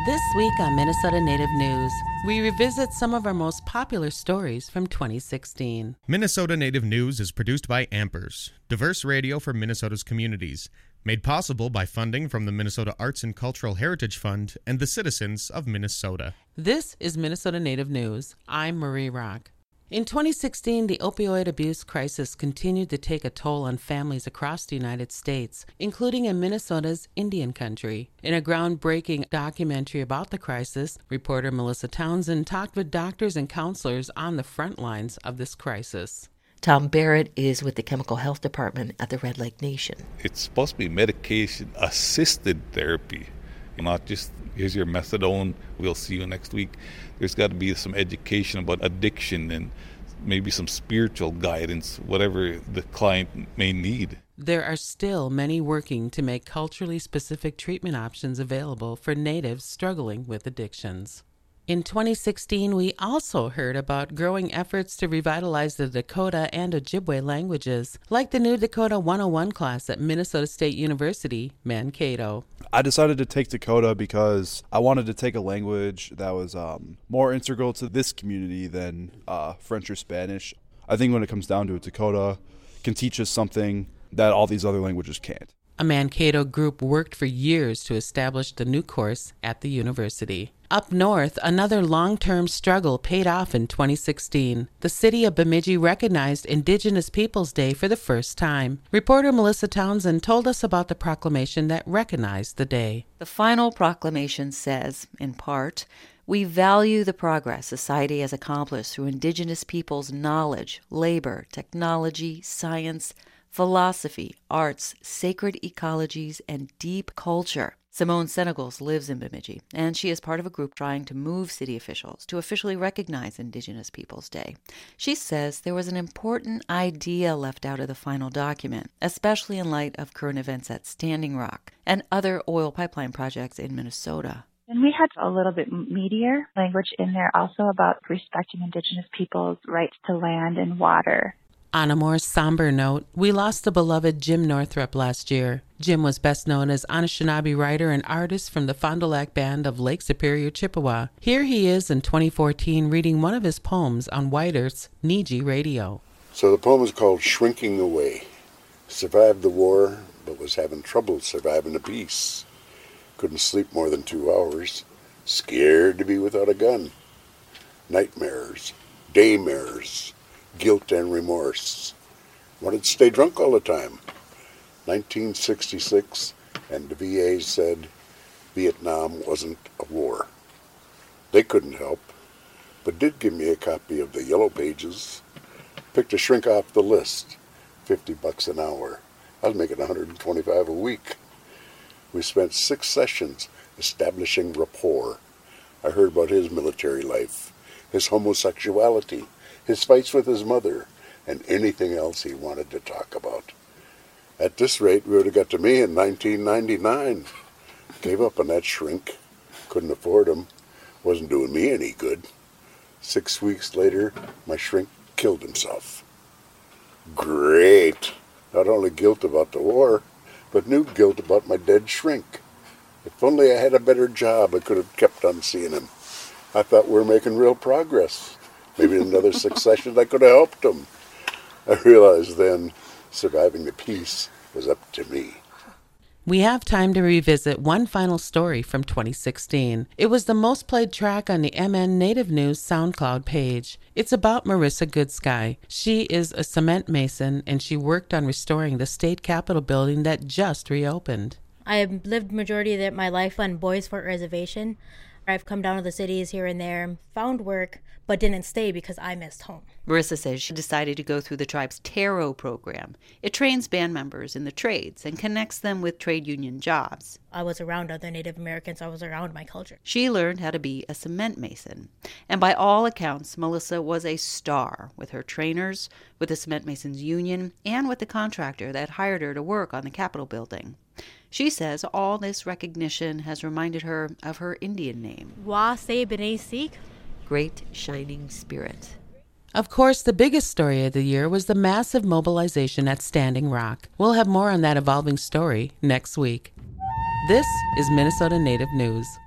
This week on Minnesota Native News, we revisit some of our most popular stories from 2016. Minnesota Native News is produced by Ampers, diverse radio for Minnesota's communities, made possible by funding from the Minnesota Arts and Cultural Heritage Fund and the citizens of Minnesota. This is Minnesota Native News. I'm Marie Rock. In 2016, the opioid abuse crisis continued to take a toll on families across the United States, including in Minnesota's Indian Country. In a groundbreaking documentary about the crisis, reporter Melissa Townsend talked with doctors and counselors on the front lines of this crisis. Tom Barrett is with the Chemical Health Department at the Red Lake Nation. It's supposed to be medication-assisted therapy, not just, here's your methadone, we'll see you next week. There's got to be some education about addiction and maybe some spiritual guidance, whatever the client may need. There are still many working to make culturally specific treatment options available for natives struggling with addictions. In 2016, we also heard about growing efforts to revitalize the Dakota and Ojibwe languages, like the new Dakota 101 class at Minnesota State University, Mankato. I decided to take Dakota because I wanted to take a language that was more integral to this community than French or Spanish. I think when it comes down to it, Dakota can teach us something that all these other languages can't. A Mankato group worked for years to establish the new course at the university. Up north, another long-term struggle paid off in 2016. The city of Bemidji recognized Indigenous Peoples Day for the first time. Reporter Melissa Townsend told us about the proclamation that recognized the day. The final proclamation says, in part, "We value the progress society has accomplished through Indigenous peoples' knowledge, labor, technology, science, philosophy, arts, sacred ecologies, and deep culture." Simone Senegals lives in Bemidji, and she is part of a group trying to move city officials to officially recognize Indigenous Peoples Day. She says there was an important idea left out of the final document, especially in light of current events at Standing Rock and other oil pipeline projects in Minnesota. And we had a little bit meatier language in there also about respecting Indigenous peoples' rights to land and water. On a more somber note, we lost the beloved Jim Northrup last year. Jim was best known as Anishinaabe writer and artist from the Fond du Lac Band of Lake Superior, Chippewa. Here he is in 2014 reading one of his poems on White Earth's Niji Radio. So the poem is called Shrinking Away. Survived the war, but was having trouble surviving the peace. Couldn't sleep more than 2 hours. Scared to be without a gun. Nightmares, daymares, guilt and remorse. Wanted to stay drunk all the time. 1966, and the VA said Vietnam wasn't a war. They couldn't help, but did give me a copy of the Yellow Pages. Picked a shrink off the list, $50 an hour. I was making $125 a week. We spent 6 sessions establishing rapport. I heard about his military life, his homosexuality, his fights with his mother, and anything else he wanted to talk about. At this rate, we would have got to me in 1999. Gave up on that shrink. Couldn't afford him. Wasn't doing me any good. 6 weeks later, my shrink killed himself. Great. Not only guilt about the war, but new guilt about my dead shrink. If only I had a better job, I could have kept on seeing him. I thought we were making real progress. Maybe in another 6 sessions I could have helped him. I realized then surviving the peace was up to me. We have time to revisit one final story from 2016. It was the most played track on the MN Native News SoundCloud page. It's about Marissa Goodsky. She is a cement mason, and she worked on restoring the state capitol building that just reopened. I have lived majority of my life on Boys Fort Reservation. I've come down to the cities here and there, found work, but didn't stay because I missed home. Marissa says she decided to go through the tribe's Taro program. It trains band members in the trades and connects them with trade union jobs. I was around other Native Americans. I was around my culture. She learned how to be a cement mason. And by all accounts, Melissa was a star with her trainers, with the Cement Masons Union, and with the contractor that hired her to work on the Capitol building. She says all this recognition has reminded her of her Indian name. Wa Se B'nai Seek. Great Shining Spirit. Of course, the biggest story of the year was the massive mobilization at Standing Rock. We'll have more on that evolving story next week. This is Minnesota Native News.